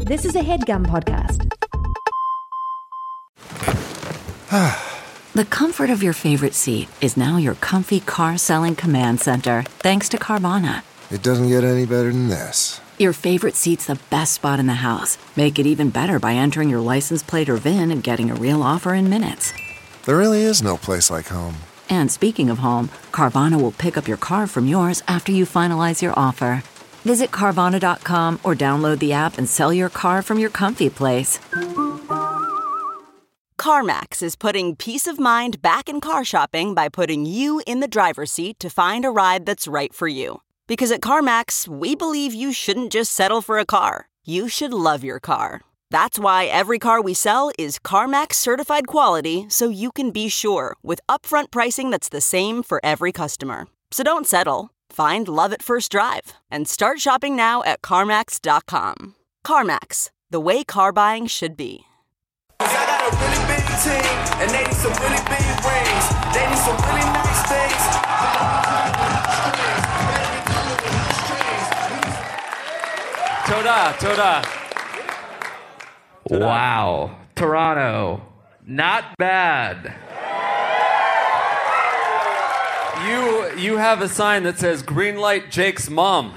This is a HeadGum podcast. The comfort of your favorite seat is now your comfy car selling command center, thanks to Carvana. It doesn't get any better than this. Your favorite seat's the best spot in the house. Make it even better by entering your license plate or VIN and getting a real offer in minutes. There really is no place like home. And speaking of home, Carvana will pick up your car from yours after you finalize your offer. Visit Carvana.com or download the app and sell your car from your comfy place. CarMax is putting peace of mind back in car shopping by putting you in the driver's seat to find a ride that's right for you. Because at CarMax, we believe you shouldn't just settle for a car. You should love your car. That's why every car we sell is CarMax certified quality, so you can be sure with upfront pricing that's the same for every customer. So don't settle. Find love at first drive and start shopping now at CarMax.com. CarMax, the way car buying should be. I got a really big team, and they need some really big rings. They need some really nice things. Toda. Wow. Toronto. Not bad. You have a sign that says green light Jake's mom.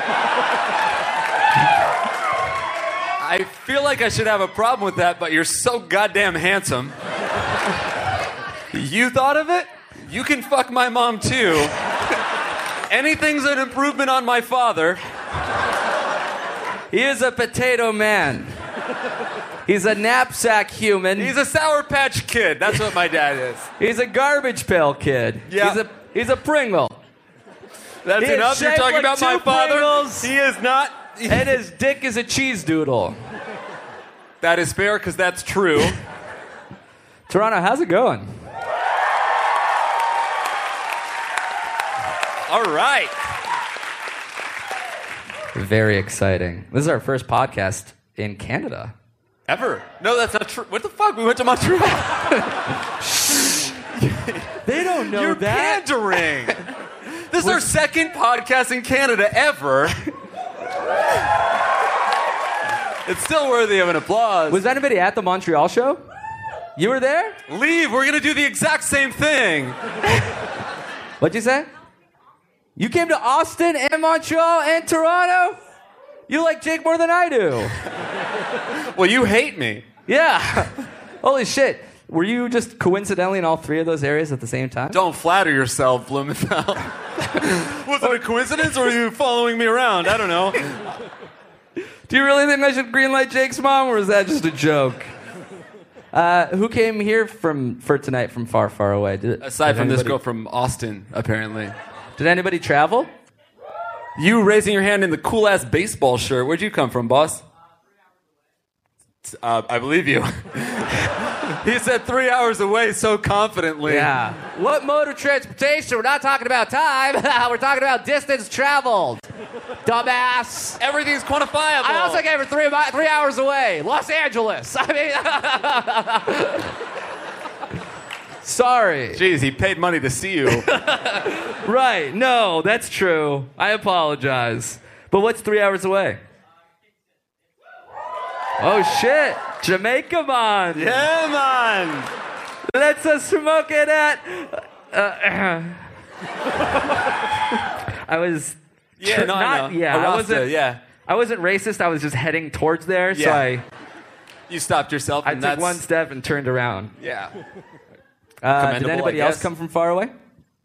I feel like I should have a problem with that, but you're so goddamn handsome. You thought of it? You can fuck my mom too. Anything's an improvement on my father. He is a potato man. He's a knapsack human. He's a Sour Patch Kid. That's what my dad is. He's a garbage pail kid. Yeah. He's a Pringle. That's enough. You're talking about my father. Pringles, he is not. And his dick is a cheese doodle. That is fair, because that's true. Toronto, how's it going? All right. Very exciting. This is our first podcast in Canada. Ever? No, that's not true. What the fuck? We went to Montreal. They don't know You're that. pandering. This is our second podcast in Canada ever. It's still worthy of an applause. Was anybody at the Montreal show? You were there? Leave. We're going to do the exact same thing. What'd you say? You came to Austin and Montreal and Toronto? You like Jake more than I do. Well, you hate me. Yeah. Holy shit. Were you just coincidentally in all three of those areas at the same time? Don't flatter yourself, Blumenthal. Was it a coincidence, or are you following me around? I don't know. Do you really think I should greenlight Jake's mom, or is that just a joke? Who came here for tonight from far, far away? Aside from this girl from Austin, apparently. Did anybody travel? You raising your hand in the cool-ass baseball shirt. Where'd you come from, boss? I believe you. He said 3 hours away so confidently. Yeah. What mode of transportation? We're not talking about time. We're talking about distance traveled. Dumbass. Everything's quantifiable. I also gave her 3 hours away. Los Angeles. I mean... Sorry. Jeez, he paid money to see you. Right. No, that's true. I apologize. But what's 3 hours away? Oh, shit. Jamaica, man. Yeah, man. Let's smoke it at... I was... Yeah, no, I know. Yeah, Arasta, I wasn't... Yeah. I wasn't racist. I was just heading towards there, so Yeah. You stopped yourself, I and took one step and turned around. Yeah. Did anybody else come from far away?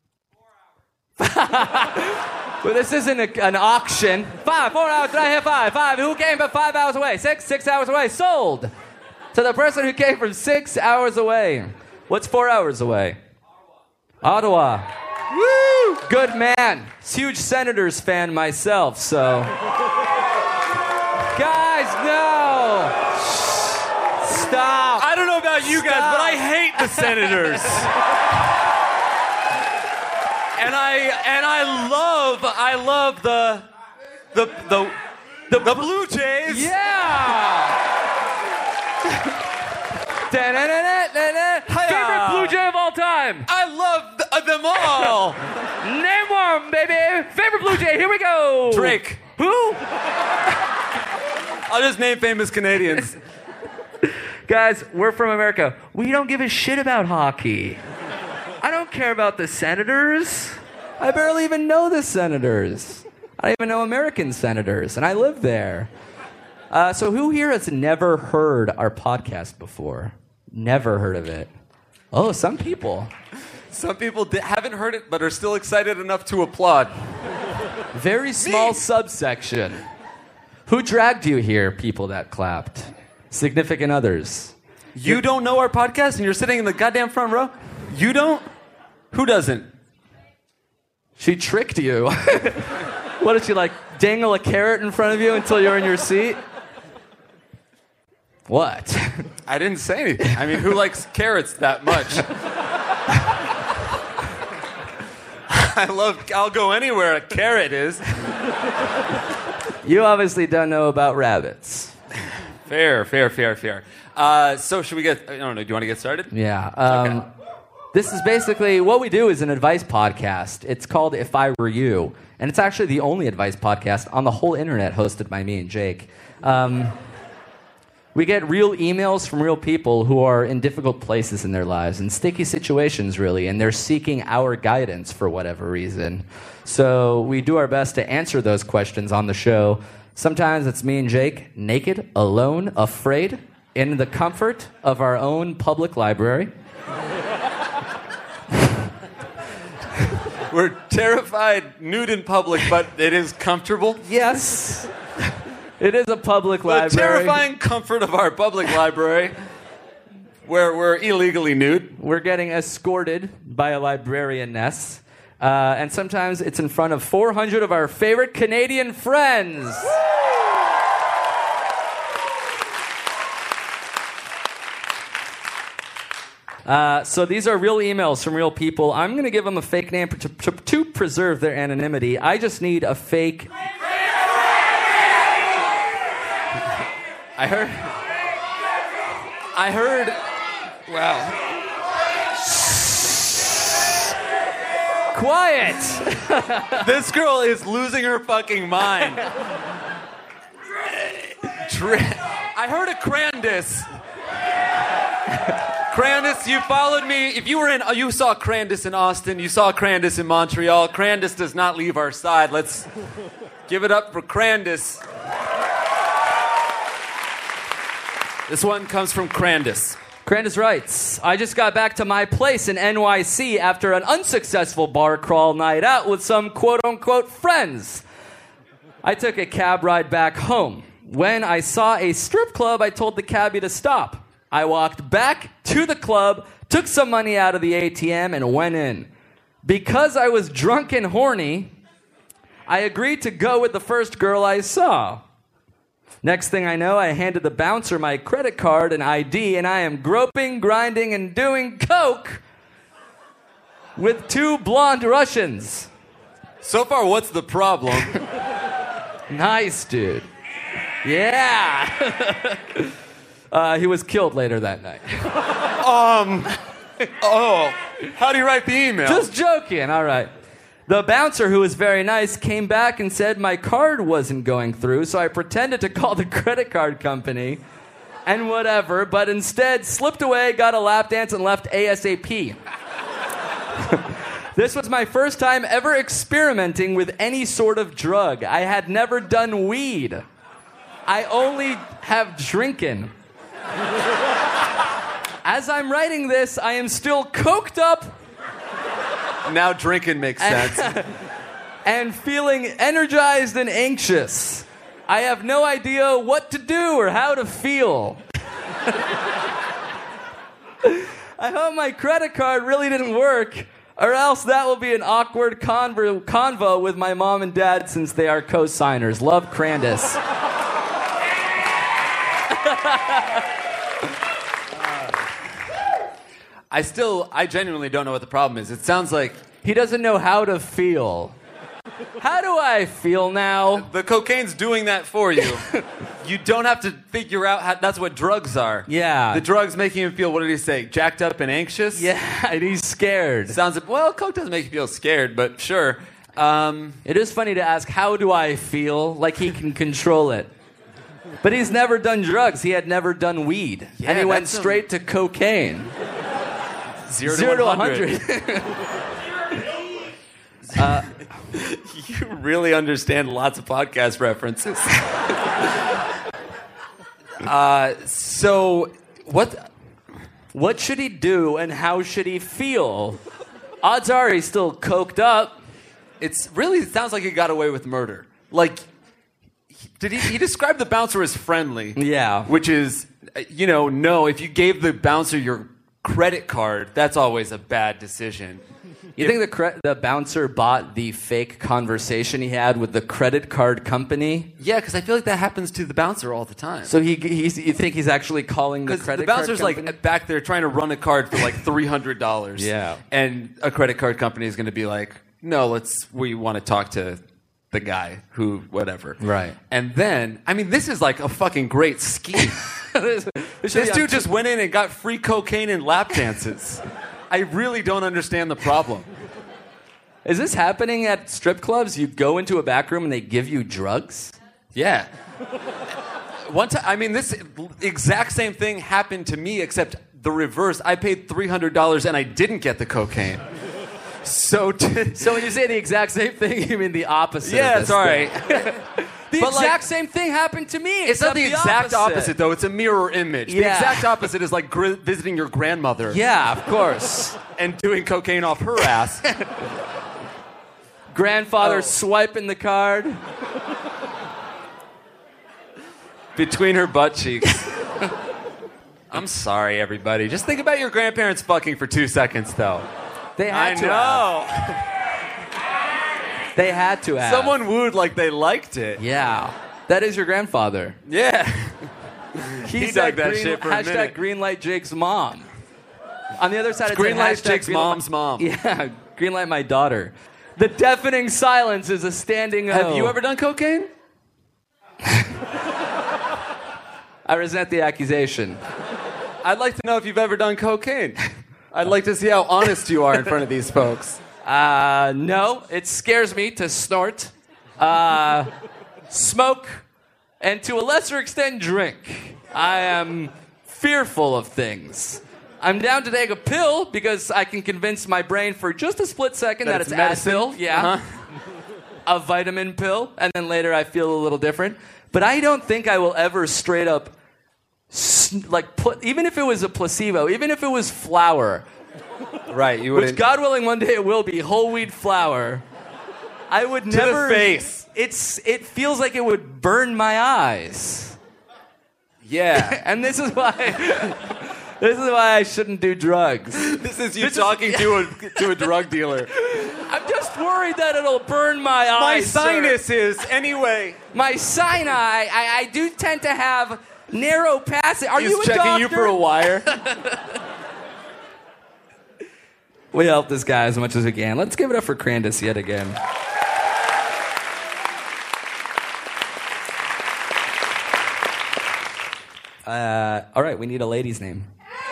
Well, this isn't an auction. 5, 4 hours, did I hear 5? 5. Who came from 5 hours away? 6 hours away. Sold to the person who came from 6 hours away. What's 4 hours away? Ottawa. Woo! Good man. Huge Senators fan myself, so. Guys, no. Stop. I don't know about you guys, but I hate the Senators. And I love the Blue Jays. Yeah. Favorite Blue Jay of all time. I love them all. Name one, baby. Favorite Blue Jay. Here we go. Drake. Who? I'll just name famous Canadians. Guys, we're from America. We don't give a shit about hockey. I don't care about the Senators. I barely even know the Senators. I don't even know American senators, and I live there. So who here has never heard our podcast before? Never heard of it. Oh, some people. Some people haven't heard it, but are still excited enough to applaud. Very small subsection. Who dragged you here, people that clapped? Significant others. You don't know our podcast, and you're sitting in the goddamn front row? You don't? Who doesn't? She tricked you. What did she, like, dangle a carrot in front of you until you're in your seat? What? I didn't say anything. I mean, who likes carrots that much? I'll go anywhere a carrot is. You obviously don't know about rabbits. Fair. So should we get, I don't know, do you want to get started? Yeah. Okay. This is basically, what we do is an advice podcast. It's called If I Were You. And it's actually the only advice podcast on the whole internet hosted by me and Jake. We get real emails from real people who are in difficult places in their lives, in sticky situations, really, and they're seeking our guidance for whatever reason. So we do our best to answer those questions on the show. Sometimes it's me and Jake, naked, alone, afraid, in the comfort of our own public library. We're terrified, nude in public, but it is comfortable. Yes. It is a public library. The terrifying comfort of our public library, where we're illegally nude. We're getting escorted by a librarianess. And sometimes it's in front of 400 of our favorite Canadian friends. So these are real emails from real people. I'm going to give them a fake name to preserve their anonymity. I just need a fake... I heard... Wow. Quiet! This girl is losing her fucking mind. I heard a Crandis. Crandis, you followed me. If you were in, you saw Crandis in Austin. You saw Crandis in Montreal. Crandis does not leave our side. Let's give it up for Crandis. This one comes from Crandis. Crandis writes, I just got back to my place in NYC after an unsuccessful bar crawl night out with some quote-unquote friends. I took a cab ride back home. When I saw a strip club, I told the cabbie to stop. I walked back to the club, took some money out of the ATM, and went in. Because I was drunk and horny, I agreed to go with the first girl I saw. Next thing I know, I handed the bouncer my credit card and ID, and I am groping, grinding, and doing coke with two blonde Russians. So far, what's the problem? Nice, dude. Yeah. He was killed later that night. Oh, how do you write the email? Just joking, all right. The bouncer, who was very nice, came back and said my card wasn't going through, so I pretended to call the credit card company and whatever, but instead slipped away, got a lap dance, and left ASAP. This was my first time ever experimenting with any sort of drug. I had never done weed. I only have drinking. As I'm writing this, I am still coked up. Now drinking makes sense. And feeling energized and anxious. I have no idea what to do or how to feel. I hope my credit card really didn't work, or else that will be an awkward convo with my mom and dad since they are co-signers. Love, Crandis. I genuinely don't know what the problem is. It sounds like he doesn't know how to feel. How do I feel now? The cocaine's doing that for you. You don't have to figure out how, that's what drugs are. Yeah. The drugs making him feel, what did he say, jacked up and anxious? Yeah, and he's scared. Sounds, well, coke doesn't make you feel scared, but sure. It is funny to ask, how do I feel? Like he can control it. But he's never done drugs. He had never done weed. Yeah, and he went that's straight to cocaine. 0 to 100. You really understand lots of podcast references. So, What should he do and how should he feel? Odds are he's still coked up. it sounds like he got away with murder. Like, he described the bouncer as friendly. Yeah. Which is, no, if you gave the bouncer your credit card, that's always a bad decision. You think the bouncer bought the fake conversation he had with the credit card company? Yeah, because I feel like that happens to the bouncer all the time. So you think he's actually calling the credit card company? The bouncer's like back there trying to run a card for like $300. Yeah. And a credit card company is going to be like, no, we want to talk to the guy who, whatever. Right. And then, this is like a fucking great scheme. This dude just went in and got free cocaine and lap dances. I really don't understand the problem. Is this happening at strip clubs? You go into a back room and they give you drugs? Yeah. One time, this exact same thing happened to me, except the reverse. I paid $300 and I didn't get the cocaine. So when you say the exact same thing, you mean the opposite. Yeah, of this it's all right. The exact same thing happened to me. It's not the exact opposite, though. It's a mirror image. Yeah. The exact opposite is like visiting your grandmother. Yeah, of course. And doing cocaine off her ass. Grandfather swiping the card. Between her butt cheeks. I'm sorry, everybody. Just think about your grandparents fucking for 2 seconds, though. They had to have. They had to have. Someone wooed like they liked it. Yeah. That is your grandfather. Yeah. He dug that shit for a minute. Greenlight Jake's mom. On the other side, it's Greenlight Jake's mom's mom. Yeah, Greenlight my daughter. The deafening silence is a standing O. Have you ever done cocaine? I resent the accusation. I'd like to know if you've ever done cocaine. I'd like to see how honest you are in front of these folks. No, it scares me to snort, smoke, and to a lesser extent, drink. I am fearful of things. I'm down to take a pill because I can convince my brain for just a split second that it's medicine. Advil. Yeah. Uh-huh. A vitamin pill, and then later I feel a little different. But I don't think I will ever straight up, even if it was a placebo, even if it was flour. Right, you wouldn't. Which, God willing, one day it will be whole wheat flour. I would never. To the face. It feels like it would burn my eyes. Yeah, and this is why. This is why I shouldn't do drugs. This is you talking to a drug dealer. I'm just worried that it'll burn my eyes. My sinuses, anyway. My sinus. I do tend to have narrow passage. Are you a doctor? He's checking you for a wire. We help this guy as much as we can. Let's give it up for Crandis yet again. All right, we need a lady's name.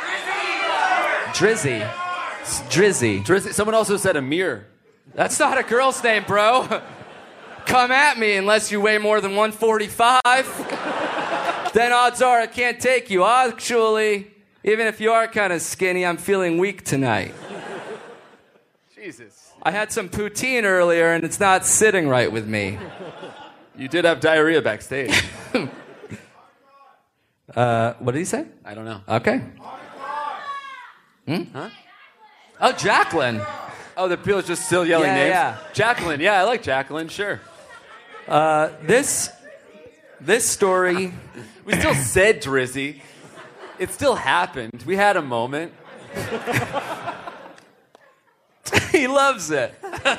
Drizzy. Drizzy. Drizzy. Someone also said Amir. That's not a girl's name, bro. Come at me unless you weigh more than 145. Then odds are I can't take you. Actually, even if you are kind of skinny, I'm feeling weak tonight. Jesus. I had some poutine earlier, and it's not sitting right with me. You did have diarrhea backstage. What did he say? I don't know. Okay. Huh? Oh, Jacqueline. Oh, the people just still yelling names? Yeah. Jacqueline. Yeah, I like Jacqueline. Sure. This story... We still said Drizzy. It still happened. We had a moment. He loves it.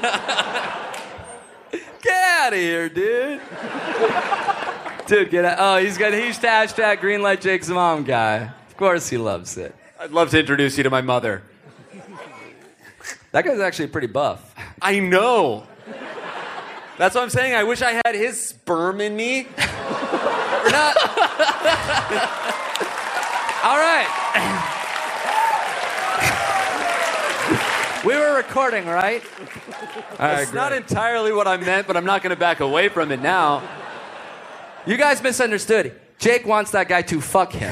Get out of here, dude. Dude, get out. Oh, he's got a huge hashtag Greenlight Jake's mom guy. Of course he loves it. I'd love to introduce you to my mother. That guy's actually pretty buff. I know. That's what I'm saying. I wish I had his sperm in me. Or not. All right. We were recording, right? It's not entirely what I meant, but I'm not going to back away from it now. You guys misunderstood. Jake wants that guy to fuck him.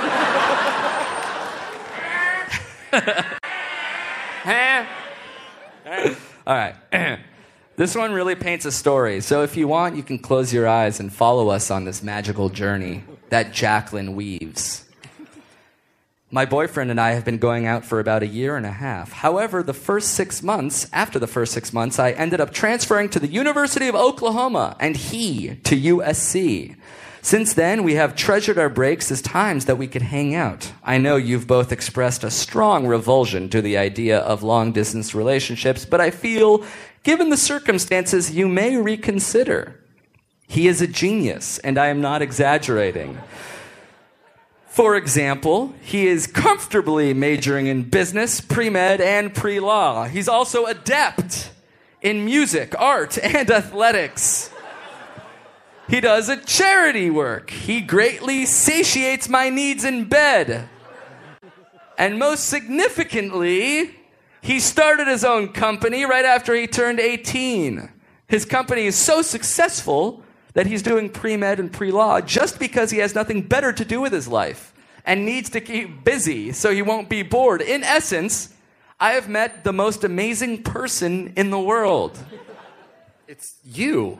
All right. This one really paints a story. So if you want, you can close your eyes and follow us on this magical journey that Jacqueline weaves. My boyfriend and I have been going out for about 1.5 years. However, after the first 6 months, I ended up transferring to the University of Oklahoma and he to USC. Since then, we have treasured our breaks as times that we could hang out. I know you've both expressed a strong revulsion to the idea of long-distance relationships, but I feel, given the circumstances, you may reconsider. He is a genius, and I am not exaggerating. For example, he is comfortably majoring in business, pre-med, and pre-law. He's also adept in music, art, and athletics. He does a charity work. He greatly satiates my needs in bed. And most significantly, he started his own company right after he turned 18. His company is so successful that he's doing pre-med and pre-law just because he has nothing better to do with his life and needs to keep busy so he won't be bored. In essence, I have met the most amazing person in the world. It's you.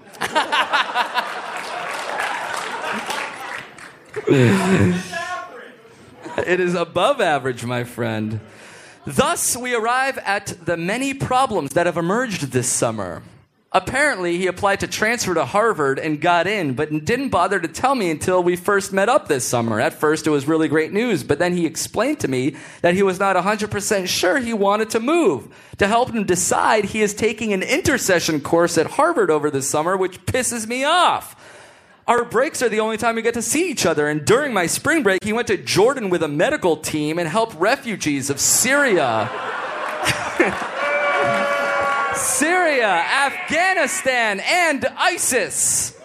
It is above average, my friend. Thus, we arrive at the many problems that have emerged this summer. Apparently, he applied to transfer to Harvard and got in, but didn't bother to tell me until we first met up this summer. At first, it was really great news, but then he explained to me that he was not 100% sure he wanted to move. To help him decide, he is taking an intercession course at Harvard over this summer, which pisses me off. Our breaks are the only time we get to see each other, and during my spring break, he went to Jordan with a medical team and helped refugees of Syria, Afghanistan, and ISIS.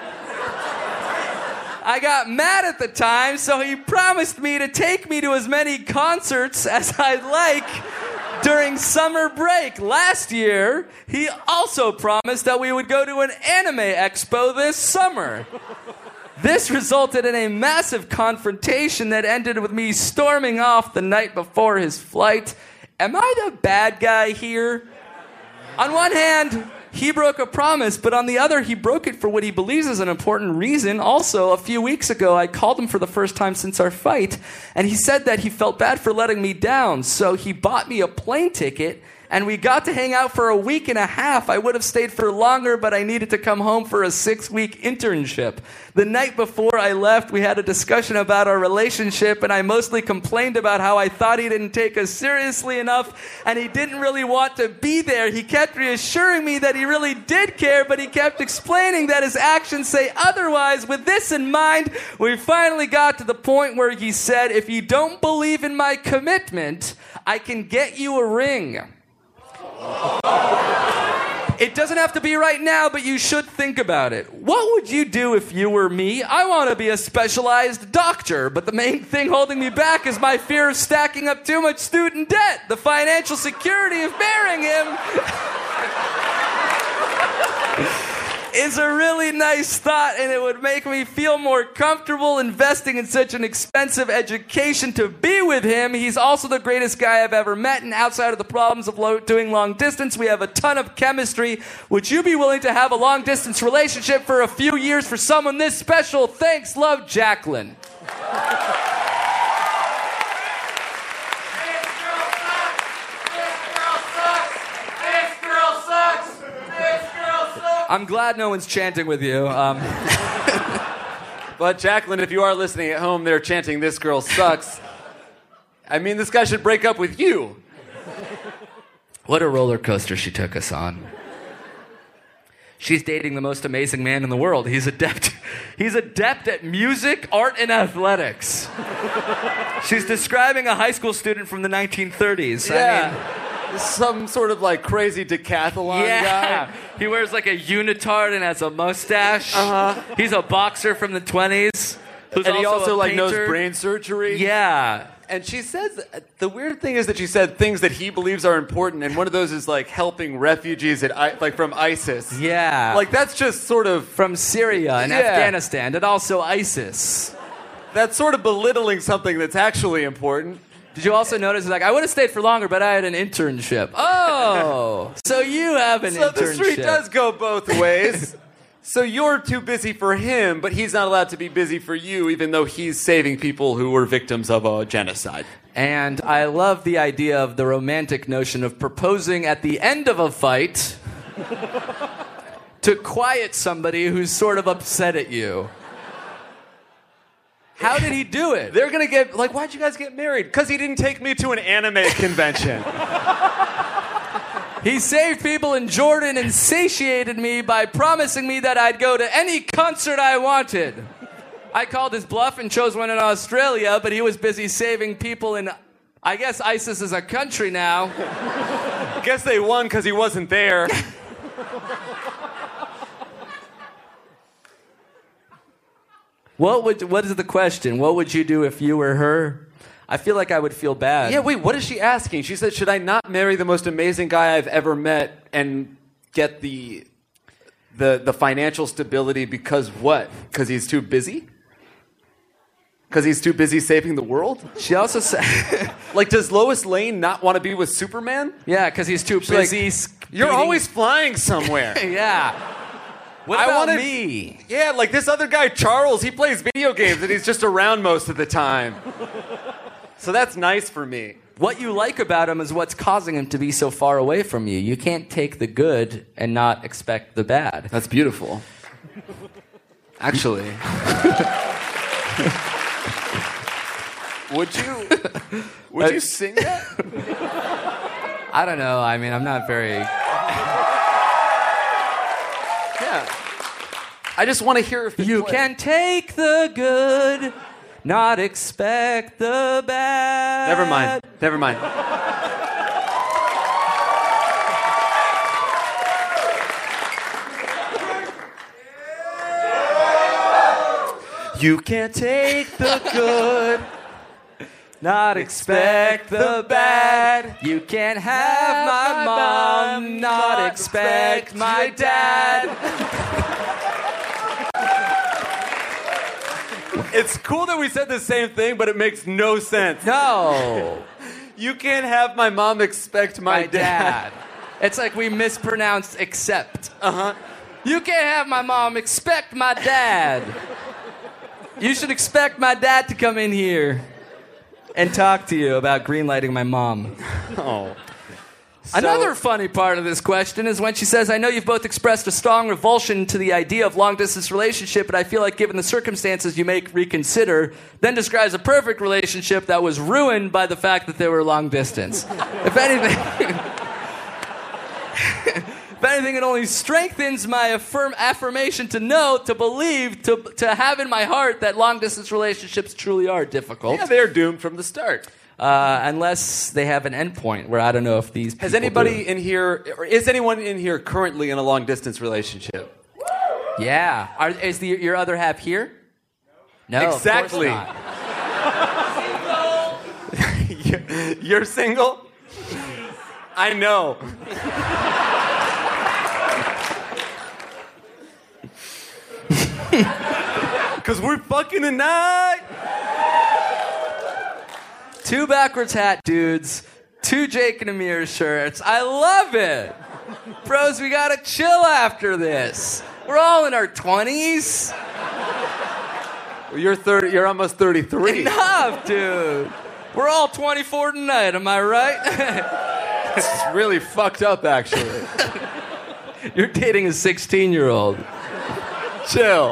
I got mad at the time, so he promised me to take me to as many concerts as I'd like during summer break. Last year, he also promised that we would go to an anime expo this summer. This resulted in a massive confrontation that ended with me storming off the night before his flight. Am I the bad guy here? On one hand, he broke a promise, but on the other, he broke it for what he believes is an important reason. Also, a few weeks ago, I called him for the first time since our fight, and he said that he felt bad for letting me down, so he bought me a plane ticket, and we got to hang out for 1.5 weeks. I would have stayed for longer, but I needed to come home for a 6-week internship. The night before I left, we had a discussion about our relationship, and I mostly complained about how I thought he didn't take us seriously enough, and he didn't really want to be there. He kept reassuring me that he really did care, but he kept explaining that his actions say otherwise. With this in mind, we finally got to the point where he said, if you don't believe in my commitment, I can get you a ring. It doesn't have to be right now, but you should think about it. What would you do if you were me? I want to be a specialized doctor, but the main thing holding me back is my fear of stacking up too much student debt, the financial security of marrying him. Is a really nice thought, and it would make me feel more comfortable investing in such an expensive education to be with him. He's also the greatest guy I've ever met, and outside of the problems of doing long distance, we have a ton of chemistry. Would you be willing to have a long distance relationship for a few years for someone this special? Thanks, love, Jacqueline. I'm glad no one's chanting with you. But Jacqueline, if you are listening at home, they're chanting, "This girl sucks." I mean, this guy should break up with you. What a roller coaster she took us on. She's dating the most amazing man in the world. He's adept at music, art, and athletics. She's describing a high school student from the 1930s. Yeah. I mean, some sort of like crazy decathlon guy. He wears like a unitard and has a mustache. He's a boxer from the 20s. who's And he also a like knows painter. brain surgery. Yeah. And she says, the weird thing is that she said things that he believes are important, and one of those is like helping refugees from ISIS. Yeah. Like that's just sort of From Syria and Yeah. Afghanistan and also ISIS. that's sort of belittling something that's actually important. Did you also notice, like, I would have stayed for longer, but I had an internship. Oh, so you have an So internship. the street does go both ways. So you're too busy for him, but he's not allowed to be busy for you, even though he's saving people who were victims of a genocide. And I love the idea of the romantic notion of proposing at the end of a fight to quiet somebody who's sort of upset at you. How did he do it? They're gonna get like, why'd you guys get married? Because he didn't take me to an anime convention. He saved people in Jordan and satiated me by promising me that I'd go to any concert I wanted. I called his bluff and chose one in Australia, but he was busy saving people in, I guess ISIS is a country now. Guess they won because he wasn't there. What is the question? What would you do if you were her? I feel like I would feel bad. Yeah, wait, what is she asking? She said, should I not marry the most amazing guy I've ever met and get the financial stability because what? Because he's too busy? Because he's too busy saving the world? She also said, Like, does Lois Lane not want to be with Superman? yeah, because he's too She's like, busy. you're beating- always flying somewhere. Yeah. What I about wanna- me? Yeah, like this other guy, Charles, he plays video games and he's just around most of the time. So that's nice for me. What you like about him is what's causing him to be so far away from you. You can't take the good and not expect the bad. That's beautiful. Actually. Would you sing that? I don't know. I mean, I'm not very... Yeah. I just want to hear if You can take the good, not expect the bad. Never mind. You can't take the good, Not expect the bad. You can't have my mom, not expect my dad. It's cool that we said the same thing, but it makes no sense. No. You can't have my mom expect my dad. It's like we mispronounced accept. Uh-huh. You can't have my mom expect my dad. You should expect my dad to come in here and talk to you about greenlighting my mom. Oh. Another funny part of this question is when she says, I know you've both expressed a strong revulsion to the idea of long-distance relationship, but I feel like given the circumstances you may reconsider, then describes a perfect relationship that was ruined by the fact that they were long distance. If anything, it only strengthens my affirmation to know, to believe, to have in my heart that long-distance relationships truly are difficult. Yeah, they're doomed from the start. Unless they have an endpoint where I don't know if these people Has anybody do. in here, or is anyone in here currently in a long-distance relationship? Yeah. Is your other half here? No, Exactly. Of course not. You're single? I know. Because we're fucking tonight. 2 backwards hat dudes, 2 Jake and Amir shirts. I love it. Bros, we gotta chill after this. We're all in our 20s. You're 30. You're almost 33. Enough, dude. We're all 24 tonight, am I right? It's really fucked up, actually. You're dating a 16-year-old. Chill.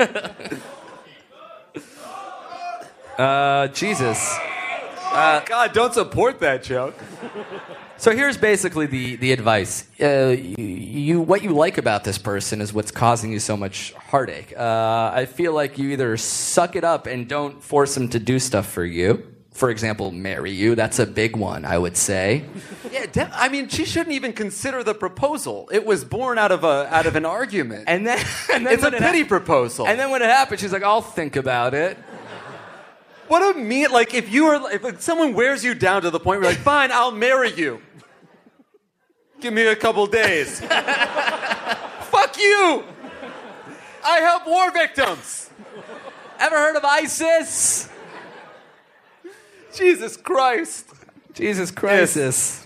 Jesus. God, don't support that joke. So here's basically the advice. What you like about this person is what's causing you so much heartache. I feel like you either suck it up and don't force them to do stuff for you, for example, marry you. That's a big one, I would say. Yeah, I mean, she shouldn't even consider the proposal. It was born out of an argument. And then it's a pity proposal. And then when it happened, she's like, I'll think about it. What a mean, like, if someone wears you down to the point where you're like, fine, I'll marry you. Give me a couple days. Fuck you! I help war victims. Ever heard of ISIS? Jesus Christ. Jesus Christ.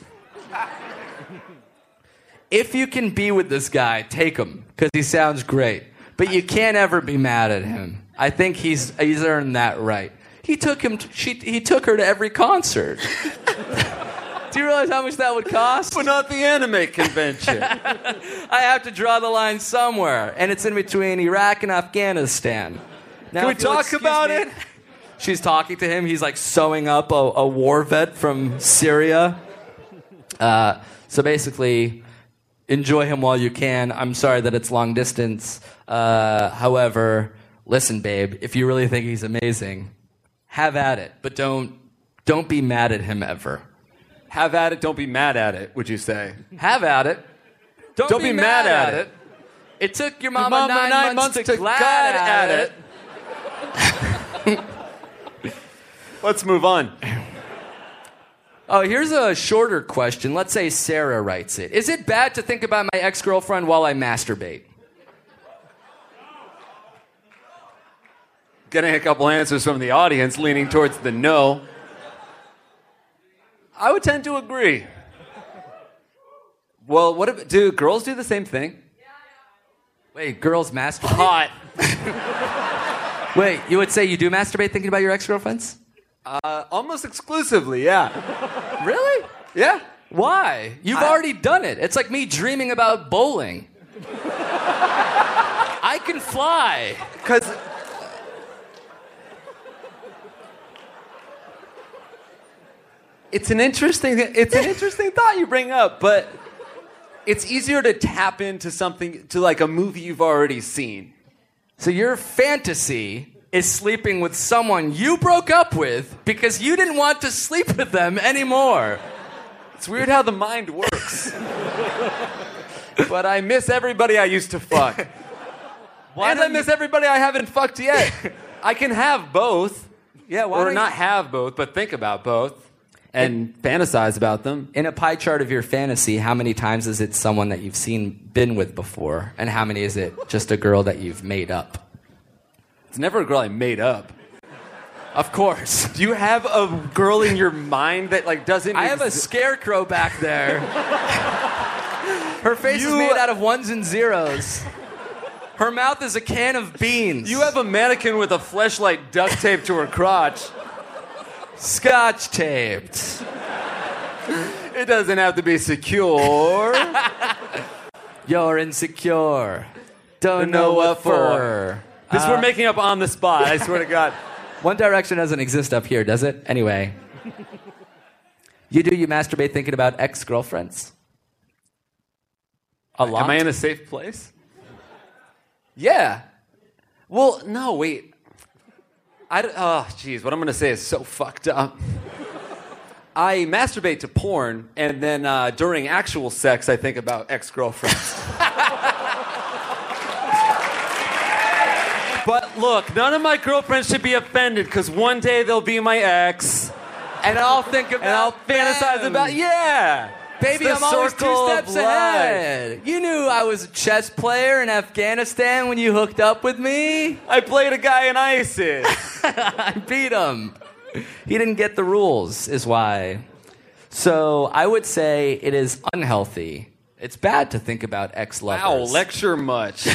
If you can be with this guy, take him, because he sounds great. But you can't ever be mad at him. I think he's earned that right. He took her to every concert. Do you realize how much that would cost? But not the anime convention. I have to draw the line somewhere, and it's in between Iraq and Afghanistan. Now, can we talk about it? She's talking to him. He's like sewing up a war vet from Syria. So basically, enjoy him while you can. I'm sorry that it's long distance. However, listen, babe, if you really think he's amazing, have at it. But don't be mad at him ever. Have at it, don't be mad at it, would you say? Have at it. Don't be mad at it. It took your mama 9 months to glad at it. Let's move on. Oh, here's a shorter question. Let's say Sarah writes it. Is it bad to think about my ex-girlfriend while I masturbate? Getting a couple answers from the audience leaning towards the no. I would tend to agree. Well, do girls do the same thing? Wait, girls masturbate? Hot. Wait, you would say you do masturbate thinking about your ex-girlfriends? Almost exclusively, yeah. Really? Yeah. Why? You've already done it. It's like me dreaming about bowling. I can fly. Because it's an interesting thought you bring up, but it's easier to tap into something, to like a movie you've already seen. So your fantasy is sleeping with someone you broke up with because you didn't want to sleep with them anymore. It's weird how the mind works. But I miss everybody I used to fuck. And I miss everybody I haven't fucked yet. I can have both. Yeah, or not have both, but think about both. And fantasize about them. In a pie chart of your fantasy, how many times is it someone that you've been with before? And how many is it just a girl that you've made up? It's never a girl I made up. Of course. Do you have a girl in your mind that like doesn't I have a scarecrow back there. Her face is made out of ones and zeros. Her mouth is a can of beans. You have a mannequin with a fleshlight duct taped to her crotch. Scotch taped. It doesn't have to be secure. You're insecure. Don't know what for. This we're making up on the spot, I swear to God. One Direction doesn't exist up here, does it? Anyway. You masturbate thinking about ex-girlfriends? A lot? Am I in a safe place? Yeah. Well, no, wait. Oh, jeez, what I'm going to say is so fucked up. I masturbate to porn, and then during actual sex, I think about ex-girlfriends. But look, none of my girlfriends should be offended, because one day they'll be my ex. And I'll think about and I'll fantasize about, yeah. Baby, I'm always 2 steps ahead. You knew I was a chess player in Afghanistan when you hooked up with me. I played a guy in ISIS. I beat him. He didn't get the rules, is why. So I would say it is unhealthy. It's bad to think about ex-lovers. Wow, lecture much.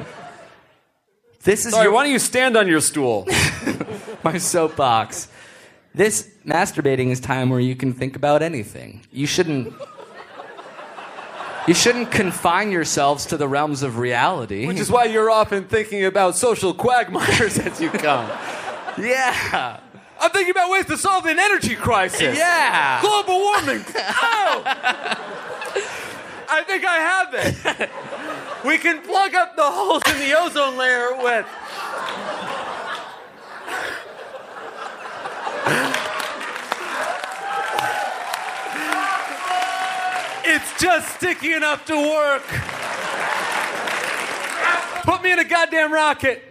Sorry, why don't you stand on your stool? My soapbox. This masturbating is time where you can think about anything. You shouldn't confine yourselves to the realms of reality. Which is why you're often thinking about social quagmires as you come. Yeah. I'm thinking about ways to solve an energy crisis. Yeah. Global warming. Oh! I think I have it. We can plug up the holes in the ozone layer with... just sticky enough to work. Put me in a goddamn rocket.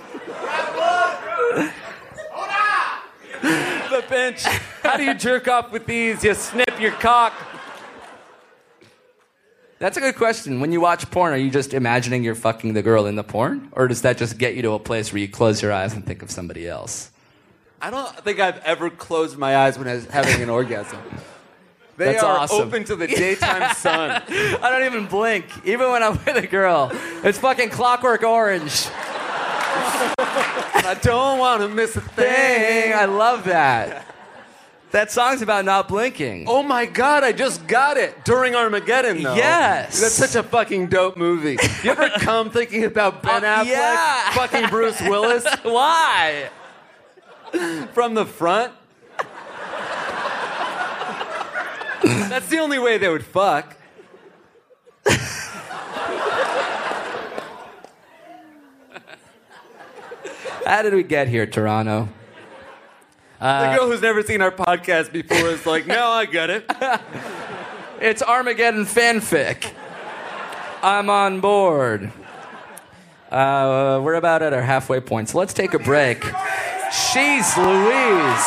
The bench. How do you jerk off with these? You snip your cock. That's a good question. When you watch porn, are you just imagining you're fucking the girl in the porn? Or does that just get you to a place where you close your eyes and think of somebody else? I don't think I've ever closed my eyes when I was having an orgasm. They That's are awesome. open to the daytime sun. I don't even blink, even when I'm with a girl. It's fucking Clockwork Orange. I don't want to miss a thing. I love that. That song's about not blinking. Oh my God, I just got it during Armageddon, though. Yes. That's such a fucking dope movie. You ever come thinking about Ben Affleck yeah. fucking Bruce Willis Why? from the front? That's the only way they would fuck. How did we get here, Toronto? The girl who's never seen our podcast before is like, no, I get it. It's Armageddon fanfic. I'm on board. We're about at our halfway point, so let's take a break. Jeez Louise.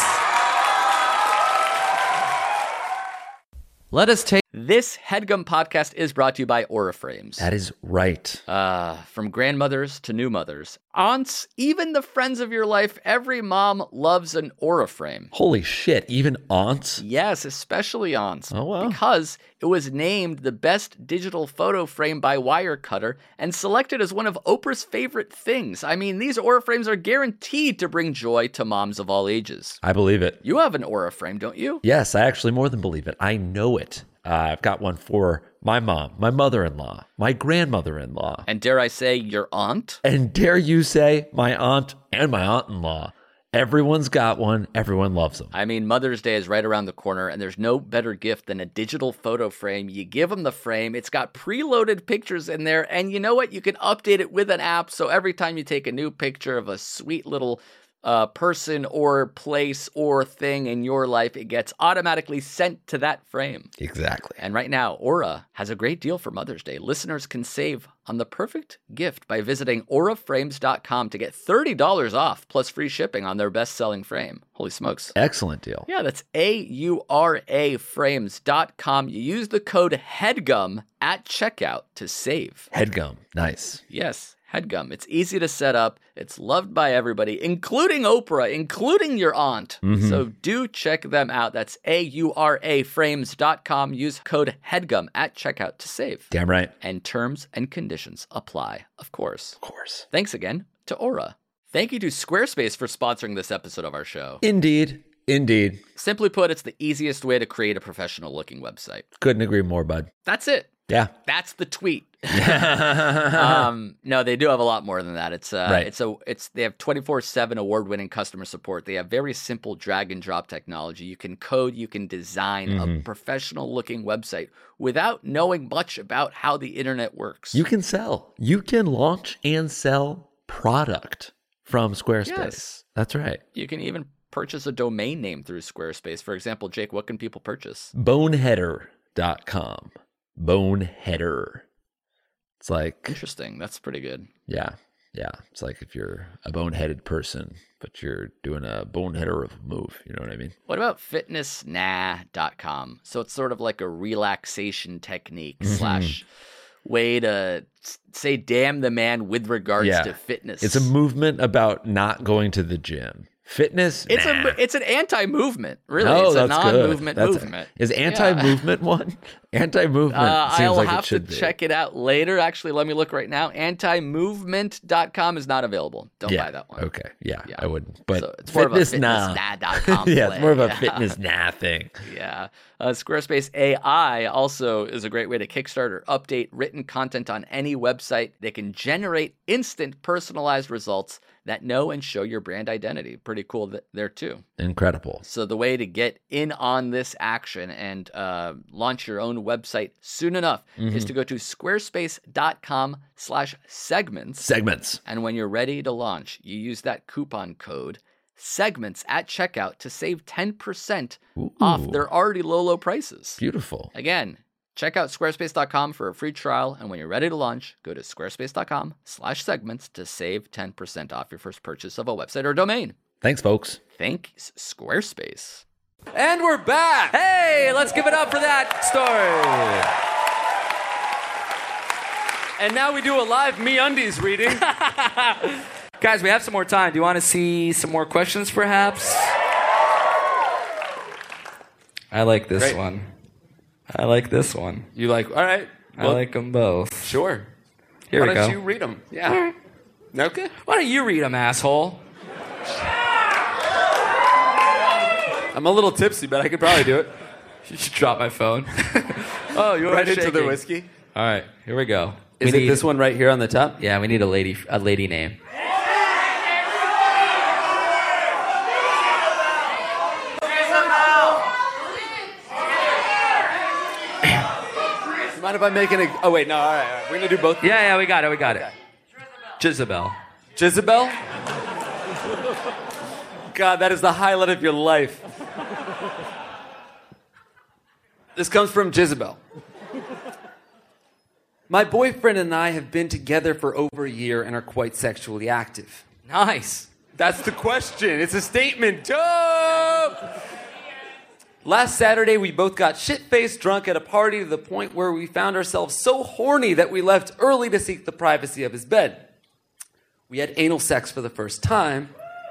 Let us take... This HeadGum podcast is brought to you by Aura Frames. That is right. From grandmothers to new mothers, aunts, even the friends of your life, every mom loves an Aura frame. Holy shit, even aunts? Yes, especially aunts. Oh, wow. Because it was named the best digital photo frame by Wirecutter and selected as one of Oprah's favorite things. I mean, these Aura frames are guaranteed to bring joy to moms of all ages. I believe it. You have an Aura frame, don't you? Yes, I actually more than believe it. I know it. I've got one for my mom, my mother-in-law, my grandmother-in-law. And dare I say, your aunt? And dare you say, my aunt and my aunt-in-law. Everyone's got one. Everyone loves them. I mean, Mother's Day is right around the corner, and there's no better gift than a digital photo frame. You give them the frame. It's got preloaded pictures in there, and you know what? You can update it with an app, so every time you take a new picture of a sweet little person or place or thing in your life, it gets automatically sent to that frame. Exactly. And right now, Aura has a great deal for Mother's Day. Listeners can save on the perfect gift by visiting auraframes.com to get $30 off plus free shipping on their best-selling frame. Holy smokes. Excellent deal. Yeah, that's auraframes.com. You use the code HEADGUM at checkout to save. HeadGum. Nice. Yes, HeadGum. It's easy to set up. It's loved by everybody, including Oprah, including your aunt. So do check them out. That's auraframes.com. Use code HEADGUM at checkout to save. Damn right. And terms and conditions apply, of course. Of course. Thanks again to Aura. Thank you to Squarespace for sponsoring this episode of our show. Indeed. Indeed. Simply put, it's the easiest way to create a professional-looking website. Couldn't agree more, bud. That's it. Yeah. That's the tweet. No, they do have a lot more than that. It's Right. They have 24/7 award-winning customer support. They have very simple drag and drop technology. You can code, you can design a professional-looking website without knowing much about how the internet works. You can sell. You can launch and sell product from Squarespace. Yes. That's right. You can even purchase a domain name through Squarespace. For example, Jake, what can people purchase? Boneheader.com. Boneheader. It's like, Interesting. That's pretty good. yeah. It's like if you're a boneheaded person, but you're doing a boneheader of a move. You know what I mean? What about fitnessnah.com? So it's sort of like a relaxation technique slash way to say damn the man with regards Yeah. to fitness. It's a movement about not going to the gym. Fitness? It's nah. it's an anti-movement, really. Oh, it's a that's good. non-movement That's- movement. Is anti-movement one? Anti-movement seems I'll like have it should to be. check it out later. Actually, let me look right now. Antimovement.com is not available. Don't buy that one. Okay. Yeah, Yeah. I wouldn't. But So it's more of a fitness fitnessnah.com yeah, it's more of a play. fitness nah thing. Yeah. Squarespace AI also is a great way to kickstart or update written content on any website. They can generate instant personalized results that know and show your brand identity. Pretty cool there too. Incredible. So the way to get in on this action and launch your own website soon enough is to go to squarespace.com/segments. Segments. And when you're ready to launch, you use that coupon code segments at checkout to save 10% off their already low prices. Beautiful. Again, Check out squarespace.com for a free trial, and when you're ready to launch, go to squarespace.com/segments to save 10% off your first purchase of a website or domain. Thanks, folks. Thanks, Squarespace. And we're back. Hey, let's give it up for that story. And now we do a live MeUndies reading. Guys, we have some more time. Do you want to see some more questions, perhaps? I like this Great. one. I like this one. You like, all right. I like them both. Sure. Here Why we don't go. you read them? Yeah. Okay. Why don't you read them, asshole? I'm a little tipsy, but I could probably do it. You should drop my phone. Oh, you're Right into shaking. the whiskey. All right, here we go. Is it this one right here on the top? Yeah, we need a lady name. Mind if I'm making a... Oh, wait, no, all right. We're going to do both. Yeah, we got it. Jezebel. Jezebel? God, that is the highlight of your life. This comes from Jezebel. My boyfriend and I have been together for over a year and are quite sexually active. Nice. That's the question. It's a statement. Dope! Last Saturday, we both got shit-faced drunk at a party to the point where we found ourselves so horny that we left early to seek the privacy of his bed. We had anal sex for the first time,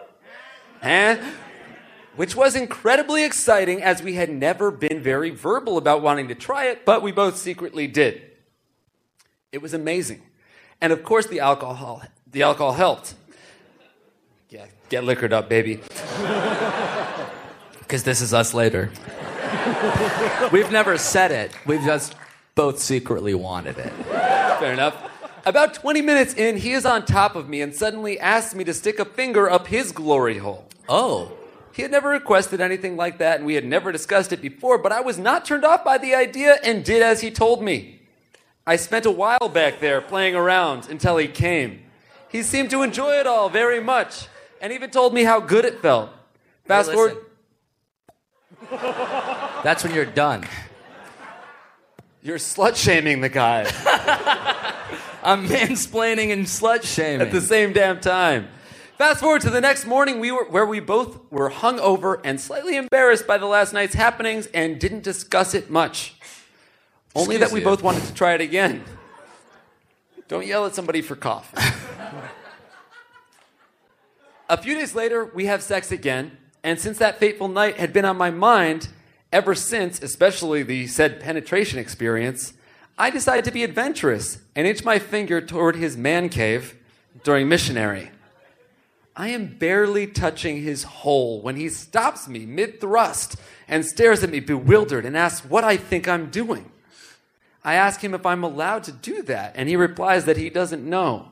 which was incredibly exciting as we had never been very verbal about wanting to try it, but we both secretly did. It was amazing. And of course, the alcohol helped. Yeah, get liquored up, baby. Because this is us later. We've never said it. We've just both secretly wanted it. Fair enough. About 20 minutes in, he is on top of me and suddenly asks me to stick a finger up his glory hole. Oh. He had never requested anything like that, and we had never discussed it before, but I was not turned off by the idea and did as he told me. I spent a while back there playing around until he came. He seemed to enjoy it all very much, and even told me how good it felt. Fast forward... That's when you're done. You're slut-shaming the guy. I'm mansplaining and slut-shaming. At the same damn time. Fast forward to the next morning, where we both were hungover and slightly embarrassed by the last night's happenings and didn't discuss it much. Only that we both wanted to try it again. Don't yell at somebody for coughing. A few days later, we have sex again, and since that fateful night had been on my mind ever since, especially the said penetration experience, I decided to be adventurous and inch my finger toward his man cave during missionary. I am barely touching his hole when he stops me mid-thrust and stares at me bewildered and asks what I think I'm doing. I ask him if I'm allowed to do that, and he replies that he doesn't know.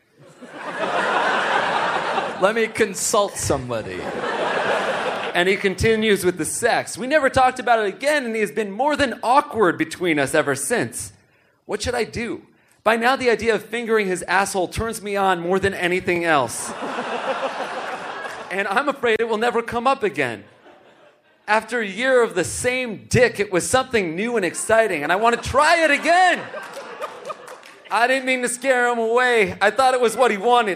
Let me consult somebody. And he continues with the sex. We never talked about it again, and he has been more than awkward between us ever since. What should I do? By now, the idea of fingering his asshole turns me on more than anything else. And I'm afraid it will never come up again. After a year of the same dick, it was something new and exciting, and I want to try it again. I didn't mean to scare him away. I thought it was what he wanted.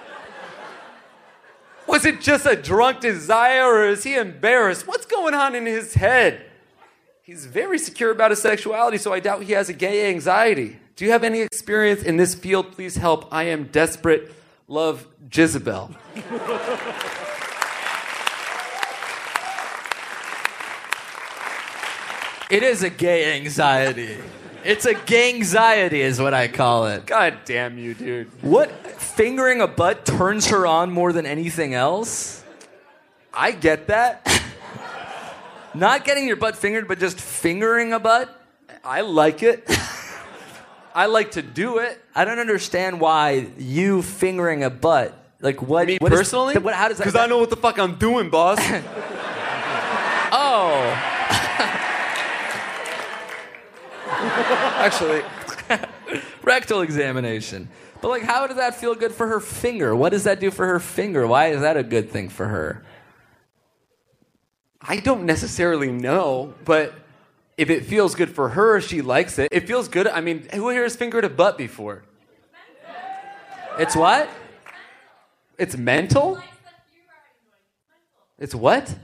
Was it just a drunk desire, or is he embarrassed? What's going on in his head? He's very secure about his sexuality, so I doubt he has a gay anxiety. Do you have any experience in this field? Please help. I am desperate. Love, Jezebel. It is a gay anxiety. It's a gay-anxiety is what I call it. God damn you, dude. What? Fingering a butt turns her on more than anything else? I get that. Not getting your butt fingered, but just fingering a butt? I like it. I like to do it. I don't understand why you fingering a butt. Like what? Me what is- personally? how does that? Because I know what the fuck I'm doing, boss. Oh. Actually, Rectal examination. But like, how does that feel good for her finger? What does that do for her finger? Why is that a good thing for her? I don't necessarily know, but if it feels good for her, she likes it. It feels good. I mean, who here has fingered a butt before? It's what? It's mental? It's what?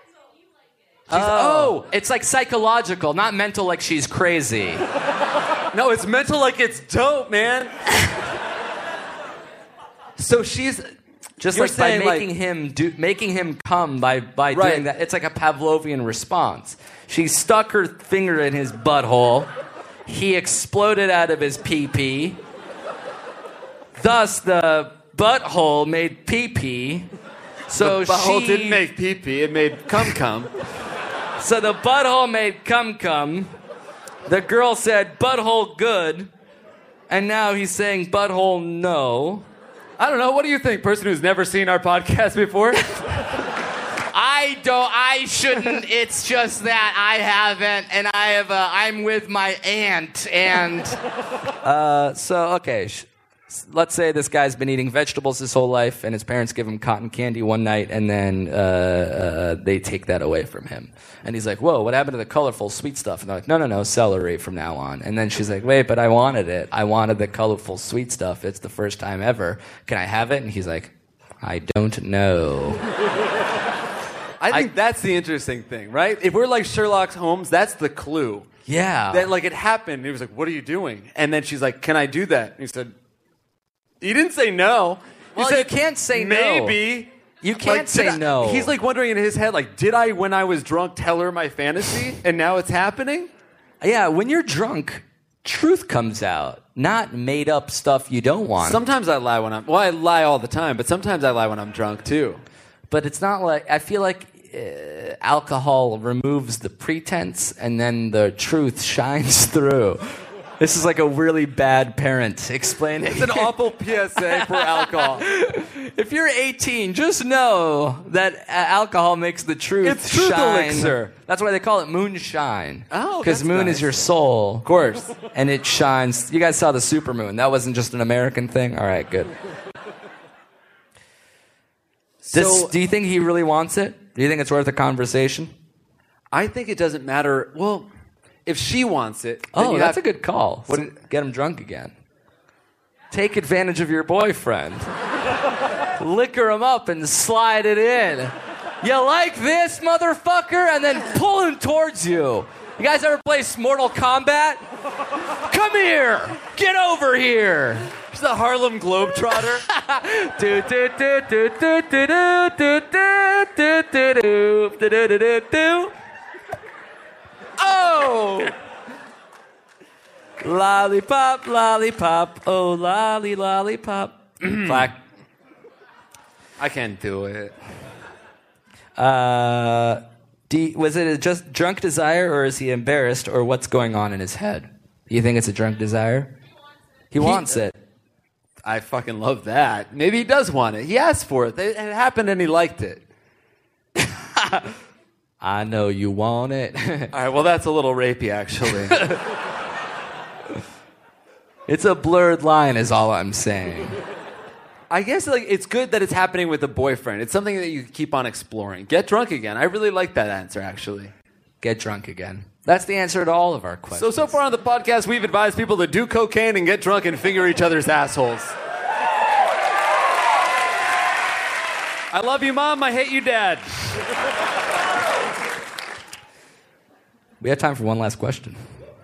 It's like psychological, not mental like she's crazy. No, it's mental like it's dope, man. So she's just you're like by saying, making him come by Right. doing that. It's like a Pavlovian response. She stuck her finger in his butthole. He exploded out of his pee-pee. Thus, the butthole made pee-pee. So the butthole she didn't make pee-pee, it made cum-cum. So the butthole made cum-cum. The girl said, butthole good. And now he's saying, butthole no. I don't know. What do you think, person who's never seen our podcast before? I shouldn't. It's just that I haven't. And I'm with my aunt. And, okay. Let's say this guy's been eating vegetables his whole life, and his parents give him cotton candy one night, and then they take that away from him. And he's like, whoa, what happened to the colorful sweet stuff? And they're like, no, celery from now on. And then she's like, wait, but I wanted it. I wanted the colorful sweet stuff. It's the first time ever. Can I have it? And he's like, I don't know. I think that's the interesting thing, right? If we're like Sherlock Holmes, that's the clue. Yeah. That, like, it happened. He was like, what are you doing? And then she's like, can I do that? And he said, he didn't say no. Well, said, you can't say no. Maybe. You can't say no. He's like wondering in his head, like, did I, when I was drunk, tell her my fantasy? And now it's happening? Yeah, when you're drunk, truth comes out, not made up stuff you don't want. Sometimes I lie when I lie all the time, but sometimes I lie when I'm drunk too. But it's not like, I feel like alcohol removes the pretense and then the truth shines through. This is like a really bad parent explaining. It's an awful PSA for alcohol. If you're 18, just know that alcohol makes the truth truth shine. elixir. That's why they call it moonshine. Oh, because that's moon nice. is your soul. Of course. And it shines. You guys saw the supermoon. That wasn't just an American thing? All right, good. Do you think he really wants it? Do you think it's worth a conversation? I think it doesn't matter. Well, if she wants it. Oh, that's a good call. Get him drunk again. Take advantage of your boyfriend. Liquor him up and slide it in. You like this, motherfucker? And then pull him towards you. You guys ever play Mortal Kombat? Come here. Get over here. He's a Harlem Globetrotter. Do do do do do do do do do do do do do do. Oh! Lollipop, lollipop, oh lolly, lollipop. Black. I can't do it. Was it just drunk desire, or is he embarrassed, or what's going on in his head? Do you think it's a drunk desire? He wants it. I fucking love that. Maybe he does want it. He asked for it. It happened and he liked it. I know you want it. All right, well, that's a little rapey, actually. It's a blurred line is all I'm saying. I guess it's good that it's happening with a boyfriend. It's something that you keep on exploring. Get drunk again. I really like that answer, actually. Get drunk again. That's the answer to all of our questions. So far on the podcast, we've advised people to do cocaine and get drunk and finger each other's assholes. I love you, Mom. I hate you, Dad. We have time for one last question.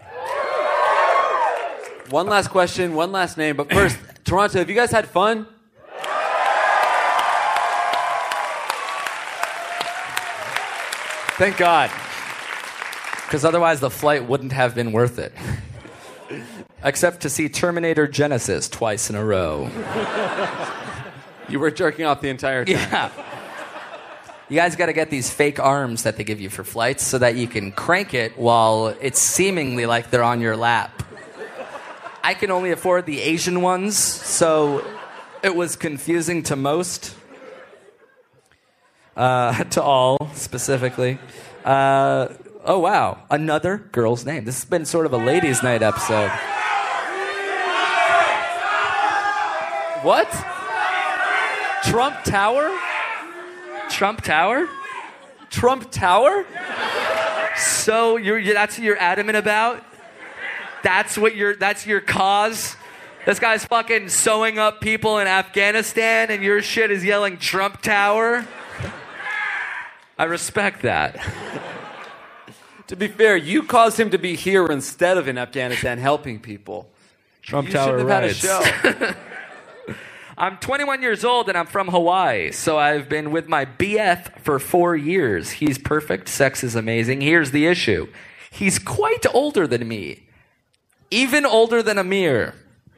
One last question, one last name. But first, Toronto, have you guys had fun? Thank God. Because otherwise the flight wouldn't have been worth it. Except to see Terminator Genesis twice in a row. You were jerking off the entire time. Yeah. You guys got to get these fake arms that they give you for flights so that you can crank it while it's seemingly like they're on your lap. I can only afford the Asian ones, so it was confusing to most. To all, specifically. Oh, wow. Another girl's name. This has been sort of a ladies' night episode. What? Trump Tower? Trump Tower? Trump Tower? So that's what you're adamant about? That's your cause? This guy's fucking sewing up people in Afghanistan and your shit is yelling Trump Tower? I respect that. To be fair, you caused him to be here instead of in Afghanistan helping people. Trump you Tower shouldn't rights. have had a show. I'm 21 years old and I'm from Hawaii, so I've been with my BF for 4 years. He's perfect. Sex is amazing. Here's the issue. He's quite older than me. Even older than Amir.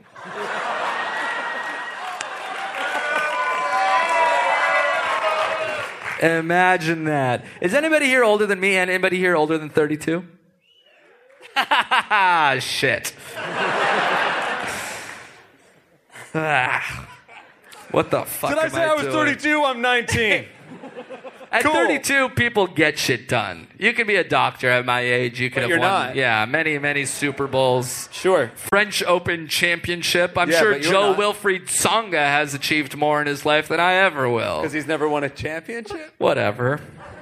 Imagine that. Is anybody here older than me and anybody here older than 32? Shit. What the fuck Did I say I was 32? I'm 19. At Cool. 32, people get shit done. You can be a doctor at my age. You can But have you're won, not. yeah, many Super Bowls. Sure. French Open Championship. I'm Yeah, sure but you're Joe not. Wilfried Tsonga has achieved more in his life than I ever will. Because he's never won a championship? Whatever.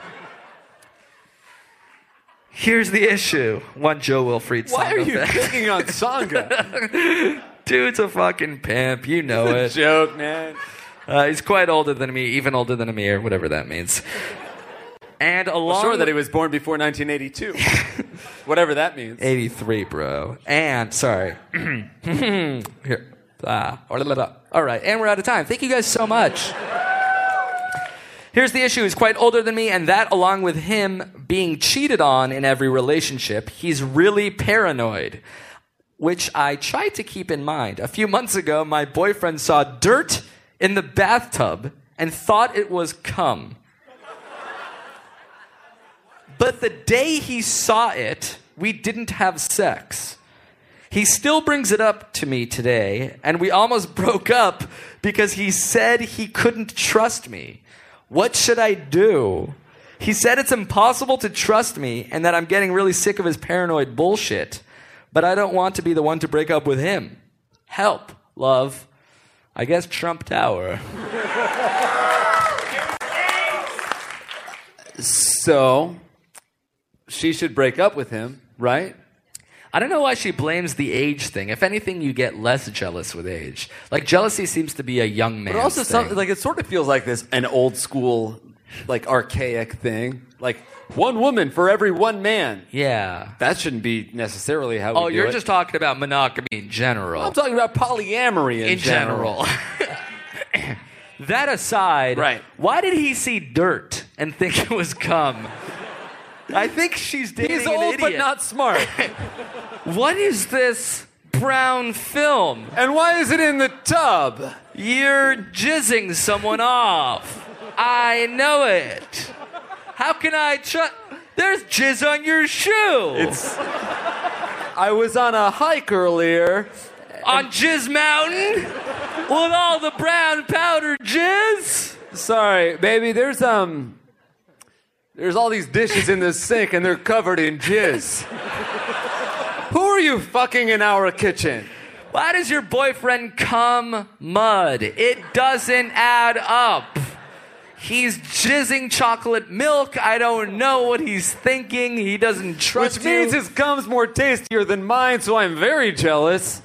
Here's the issue. One Joe Wilfried Tsonga. Why are you fan. picking on Tsonga? Dude's a fucking pimp. You know it. Joke, man. He's quite older than me, even older than Amir, whatever that means. And along Sure that he was born before 1982. Whatever that means. 83, bro. And, sorry. Here. All right, and we're out of time. Thank you guys so much. Here's the issue. He's quite older than me, and that, along with him being cheated on in every relationship, he's really paranoid, which I try to keep in mind. A few months ago, my boyfriend saw dirt in the bathtub and thought it was cum. But the day he saw it, we didn't have sex. He still brings it up to me today, and we almost broke up because he said he couldn't trust me. What should I do? He said it's impossible to trust me and that I'm getting really sick of his paranoid bullshit, but I don't want to be the one to break up with him. Help, love. I guess Trump Tower. So, she should break up with him, right? I don't know why she blames the age thing. If anything, you get less jealous with age. Like, jealousy seems to be a young man's But also, thing. like, it sort of feels like an old school, like, archaic thing. Like, one woman for every one man. Yeah. That shouldn't be necessarily how we do you're it. just talking about monogamy in general. I'm talking about polyamory in general. That aside, Right. Why did he see dirt and think it was cum? I think she's dating He's an old idiot. but not smart. What is this brown film? And why is it in the tub? You're jizzing someone off. I know it. How can I trust? There's jizz on your shoe. I was on a hike earlier. On Jizz Mountain? With all the brown powder jizz? Sorry, baby, there's all these dishes in the sink and they're covered in jizz. Who are you fucking in our kitchen? Why does your boyfriend cum mud? It doesn't add up. He's jizzing chocolate milk. I don't know what he's thinking. He doesn't trust Which means you. his cum's more tastier than mine, so I'm very jealous.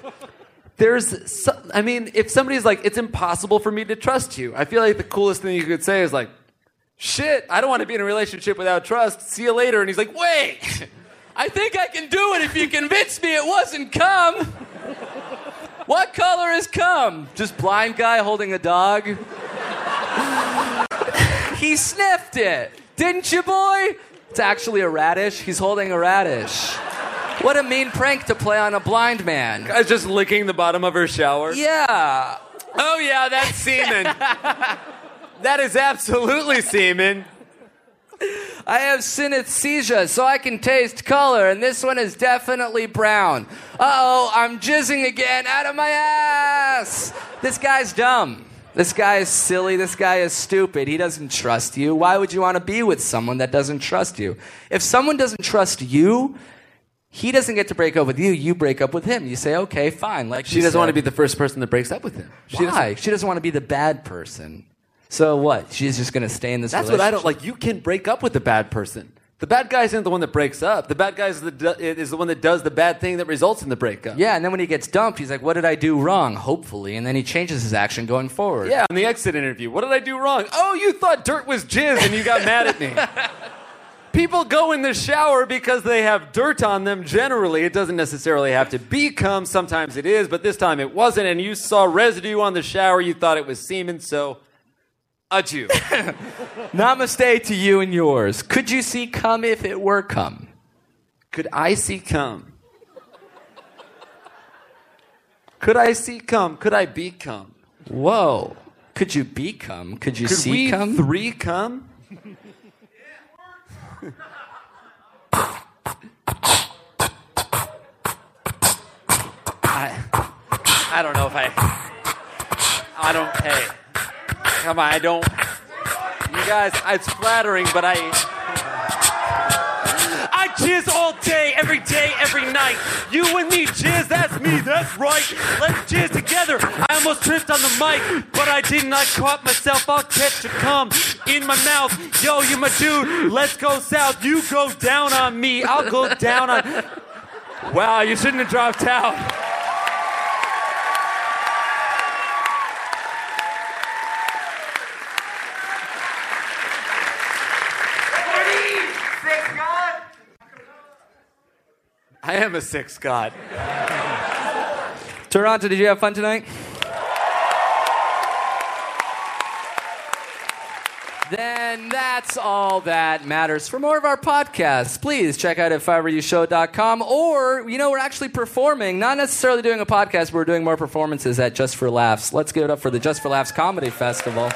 If somebody's like, it's impossible for me to trust you, I feel like the coolest thing you could say is like, shit, I don't want to be in a relationship without trust. See you later. And he's like, wait, I think I can do it if you convince me it wasn't cum. What color is cum? Just blind guy holding a dog? He sniffed it. Didn't you, boy? It's actually a radish. He's holding a radish. What a mean prank to play on a blind man. guy's just licking the bottom of her shower. Yeah. Oh, yeah, that's semen. That is absolutely semen. I have synesthesia, so I can taste color, and this one is definitely brown. Uh-oh, I'm jizzing again out of my ass. This guy's dumb. This guy is silly. This guy is stupid. He doesn't trust you. Why would you want to be with someone that doesn't trust you? If someone doesn't trust you, he doesn't get to break up with you. You break up with him. You say, okay, fine. Like She doesn't want to be the first person that breaks up with him. Why? She doesn't want to be the bad person. So what? She's just going to stay in this That's relationship? what I don't like. You can break up with a bad person. The bad guy isn't the one that breaks up. The bad guy is the one that does the bad thing that results in the breakup. Yeah, and then when he gets dumped, he's like, what did I do wrong? Hopefully. And then he changes his action going forward. Yeah, on the exit interview. What did I do wrong? Oh, you thought dirt was jizz and you got mad at me. People go in the shower because they have dirt on them generally. It doesn't necessarily have to be cum. Sometimes it is, but this time it wasn't. And you saw residue on the shower. You thought it was semen, so adieu. Namaste to you and yours. Could you see cum if it were cum? Could I see cum? Could I see cum? Could I be cum? Whoa. Could you be cum? Could you see we cum? Three cum? I don't know if I don't, hey. Come on, I don't. You guys, it's flattering, but I jizz all day, every night. You and me jizz, that's me, that's right. Let's jizz together. I almost tripped on the mic, but I didn't. I caught myself. I'll catch the cum in my mouth. Yo, you my dude. Let's go south. You go down on me. I'll go down on. Wow, you shouldn't have dropped out. I am a sex god. Toronto, did you have fun tonight? Then that's all that matters. For more of our podcasts, please check out ifIWereYouShow.com. Or, we're actually performing, not necessarily doing a podcast, but we're doing more performances at Just for Laughs. Let's give it up for the Just for Laughs Comedy Festival.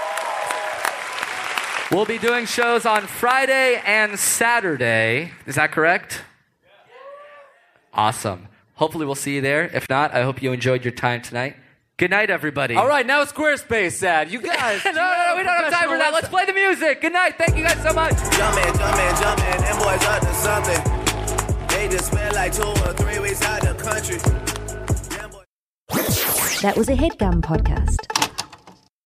We'll be doing shows on Friday and Saturday. Is that correct? Awesome. Hopefully we'll see you there. If not, I hope you enjoyed your time tonight. Good night, everybody. All right, now Squarespace ad. You guys. No, we don't have time for that. Let's play the music. Good night. Thank you guys so much. Jumpin', them boys up to something. They just spent like 2 or 3 weeks out the country. That was a HeadGum podcast.